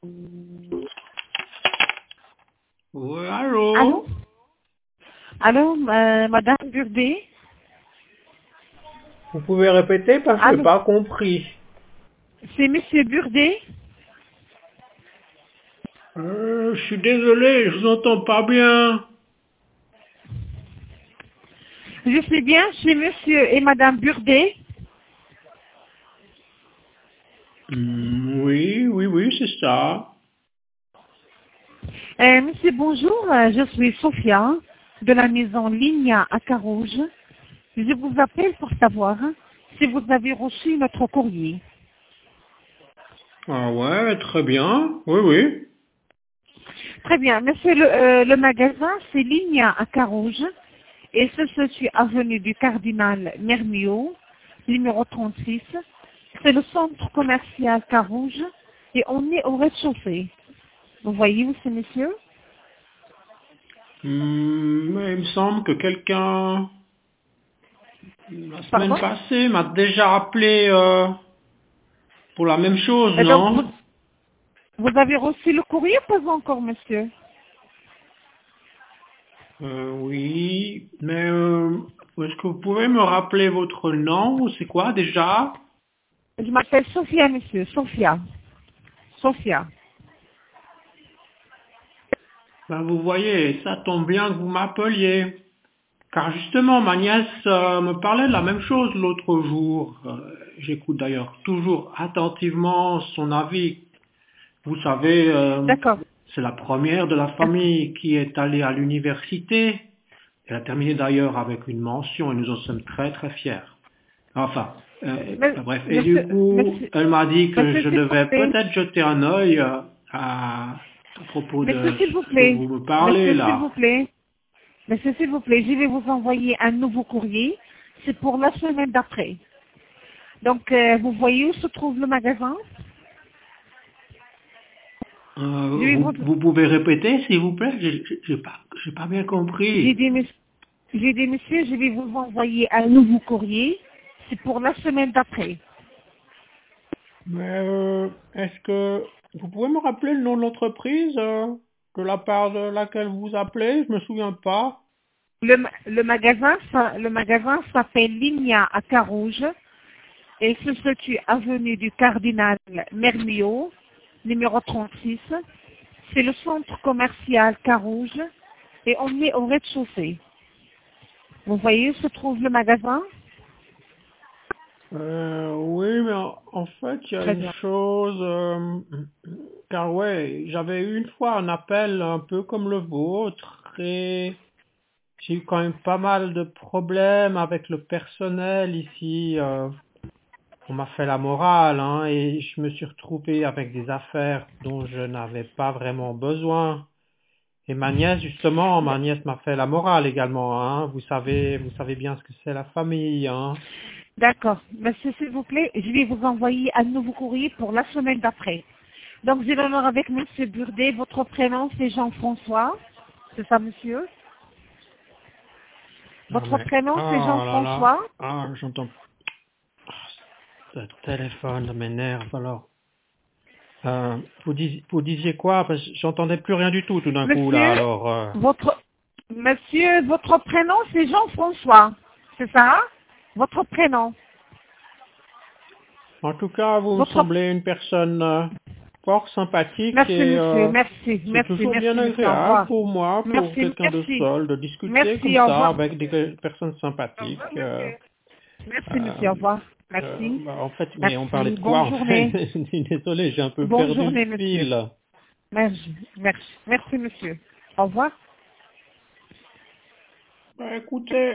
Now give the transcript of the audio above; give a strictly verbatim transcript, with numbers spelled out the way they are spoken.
Oui, Allô? allô? Allô, euh, Madame Burdet? Vous pouvez répéter parce que je n'ai Allô? pas compris. C'est Monsieur Burdet? Euh, je suis désolé, je vous entends pas bien. Je suis bien chez Monsieur et Madame Burdet. Hmm, oui, oui, oui, c'est ça. Euh, monsieur, bonjour, euh, je suis Sophia de la maison Ligna à Carouge. Je vous appelle pour savoir si vous avez reçu notre courrier. Ah ouais, très bien. Oui, oui. Très bien, monsieur, le, euh, le magasin c'est Ligna à Carouge et se situe avenue du Cardinal Mermio, numéro trente-six. C'est le centre commercial Carouge et on est au rez-de-chaussée. Vous voyez où c'est, monsieur? Hmm, mais il me semble que quelqu'un, la semaine Pardon? passée, m'a déjà appelé euh, pour la même chose, Et donc, vous, non? vous avez reçu le courrier ou pas encore, monsieur? Euh, oui, mais euh, est-ce que vous pouvez me rappeler votre nom? C'est quoi déjà? Je m'appelle Sophia, monsieur. Sophia. Sophia. Ben, vous voyez, ça tombe bien que vous m'appeliez. Car justement, ma nièce euh, me parlait de la même chose l'autre jour. Euh, J'écoute d'ailleurs toujours attentivement son avis. Vous savez, euh, D'accord. c'est la première de la D'accord. famille qui est allée à l'université. Elle a terminé d'ailleurs avec une mention et nous en sommes très très fiers. Enfin, euh, Mais- bref. Et du Monsieur, coup, monsieur, elle m'a dit que monsieur, je s'il vous devais plaît. peut-être jeter un œil euh, à, à propos Monsieur, de s'il vous ce que plaît. vous me parlez Monsieur, s'il vous là. plaît. Monsieur, s'il vous plaît, je vais vous envoyer un nouveau courrier. C'est pour la semaine d'après. Donc, euh, vous voyez où se trouve le magasin? Euh, Je vais vous, vous... vous pouvez répéter, s'il vous plaît? J'ai j'ai- j'ai pas, j'ai pas bien J'ai compris. dit, monsieur, j'ai dit, monsieur, je vais vous envoyer un nouveau courrier. C'est pour la semaine d'après. Mais euh, est-ce que vous pouvez me rappeler le nom de l'entreprise euh, de la part de laquelle vous appelez? Je me souviens pas. Le, ma- le magasin, ça- le magasin s'appelle Ligna à Carouge et se situe avenue du Cardinal Mermio, numéro trente-six. C'est le centre commercial Carouge et on est au rez-de-chaussée. Vous voyez où se trouve le magasin? Euh, oui, mais en, en fait, il y a Très une bien. chose, euh, car ouais, j'avais eu une fois un appel un peu comme le vôtre et j'ai eu quand même pas mal de problèmes avec le personnel ici. euh, On m'a fait la morale, hein, et je me suis retrouvé avec des affaires dont je n'avais pas vraiment besoin. Et ma nièce, justement, ma nièce m'a fait la morale également, hein. Vous savez, vous savez bien ce que c'est la famille, hein. D'accord. Monsieur, s'il vous plaît, je vais vous envoyer un nouveau courrier pour la semaine d'après. Donc, j'ai l'honneur avec Monsieur Burdet. Votre prénom, c'est Jean-François. C'est ça, monsieur? Ah Votre mais, prénom, c'est oh là là, Jean-François. ah, j'entends, ah, ce téléphone ça m'énerve alors. Euh, vous, dis- vous disiez quoi? Parce que j'entendais plus rien du tout tout d'un coup là, Monsieur, alors. euh, votre, monsieur, votre prénom, c'est Jean-François. C'est ça? Votre prénom. En tout cas, vous me Votre, semblez une personne euh, fort sympathique merci, et monsieur. euh, Merci, c'est merci, toujours bien merci, monsieur. Au agréable revoir. pour moi, pour Merci, quelqu'un de merci. seul, de discuter comme Merci, au ça revoir. avec des personnes Au sympathiques. revoir, euh, monsieur. Merci, euh, monsieur. Au revoir. euh, Merci. bah, en fait, mais on parlait Merci. de quoi Bonne en fait? journée. Désolé, j'ai un peu Bonne perdu le journée, monsieur. fil. Merci. Merci, merci, monsieur. Au revoir. Bah, écoutez,